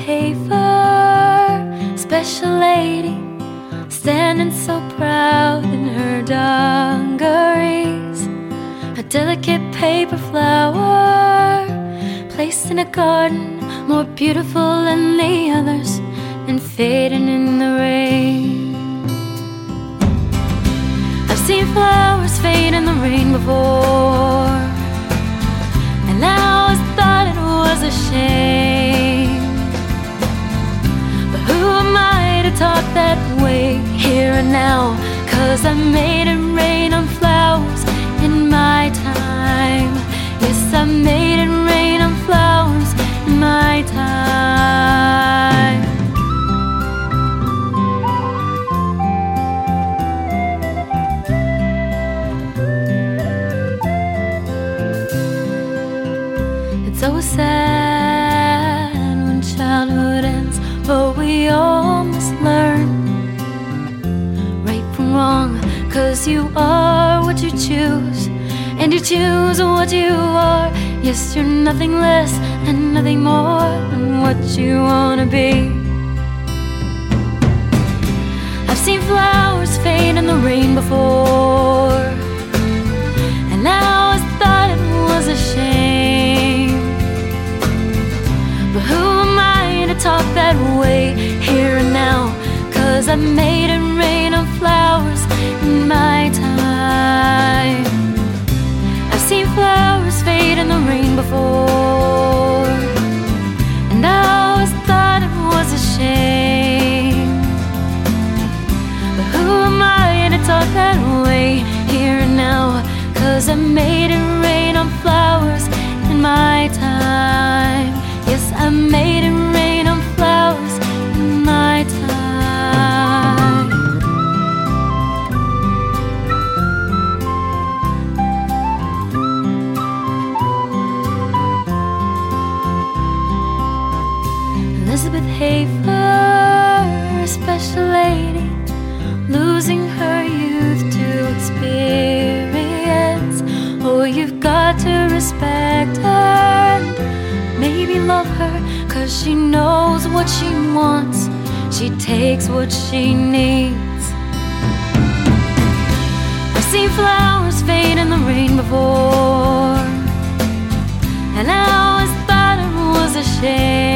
Haver, special lady, standing so proud in her dungarees. A delicate paper flower placed in a garden, more beautiful than the others, and fading in the rain. I've seen flowers fade in the rain before, and I always thought it was a shame. But who am I to talk that way here and now? 'Cause I made it rain on flowers in my time. Yes, I made it rain on flowers in my time. It's so sad when childhood ends, but we all must learn right from wrong. 'Cause you are what you choose, and you choose what you are. Yes, you're nothing less and nothing more than what you wanna be. I've seen flowers fade in the rain before, and I always thought it was a shame. But who am I to talk that way here and now? 'Cause I made it rain on flowers in my time. I've seen flowers fade in the rain before, and I always thought it was a shame. But who am I to talk that way here and now? 'Cause I made it rain on flowers in my time. Yes, I made it rain on flowers in my time. Elizabeth Haver, a special lady, losing her youth to experience. Oh, you've got to respect her and maybe love her, 'cause she knows what she wants. She takes what she needs. I've seen flowers fade in the rain before, and I always thought it was a shame.